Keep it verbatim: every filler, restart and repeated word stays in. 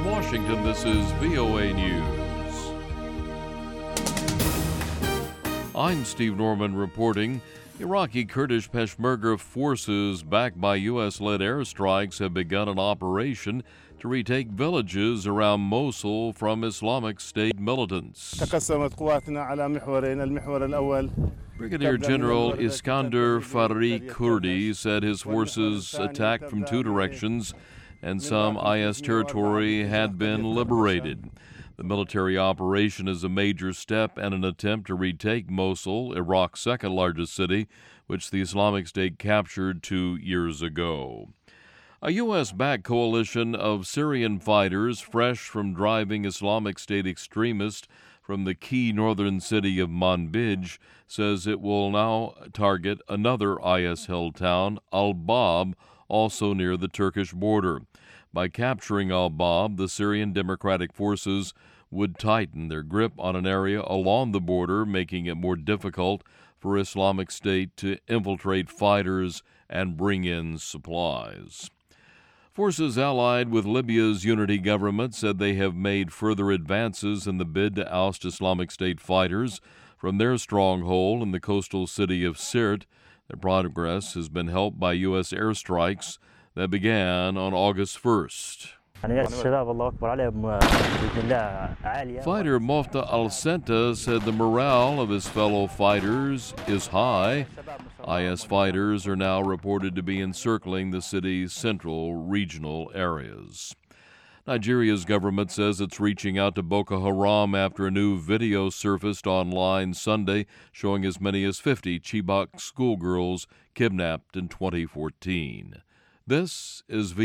From Washington, this is V O A News. I'm Steve Norman reporting. Iraqi Kurdish Peshmerga forces backed by U S-led airstrikes have begun an operation to retake villages around Mosul from Islamic State militants. Brigadier General Iskander Farri Kurdi said his forces attacked from two directions and some I S territory had been liberated. The military operation is a major step and an attempt to retake Mosul, Iraq's second largest city, which the Islamic State captured two years ago. A U S-backed coalition of Syrian fighters, fresh from driving Islamic State extremists from the key northern city of Manbij, says it will now target another I S-held town, Al-Bab, also near the Turkish border. By capturing Al-Bab, the Syrian Democratic Forces would tighten their grip on an area along the border, making it more difficult for Islamic State to infiltrate fighters and bring in supplies. Forces allied with Libya's unity government said they have made further advances in the bid to oust Islamic State fighters from their stronghold in the coastal city of Sirte. Their progress has been helped by U S airstrikes that began on August first. Fighter Mofta Al-Senta said the morale of his fellow fighters is high. I S fighters are now reported to be encircling the city's central regional areas. Nigeria's government says it's reaching out to Boko Haram after a new video surfaced online Sunday showing as many as fifty Chibok schoolgirls kidnapped in twenty fourteen. This is V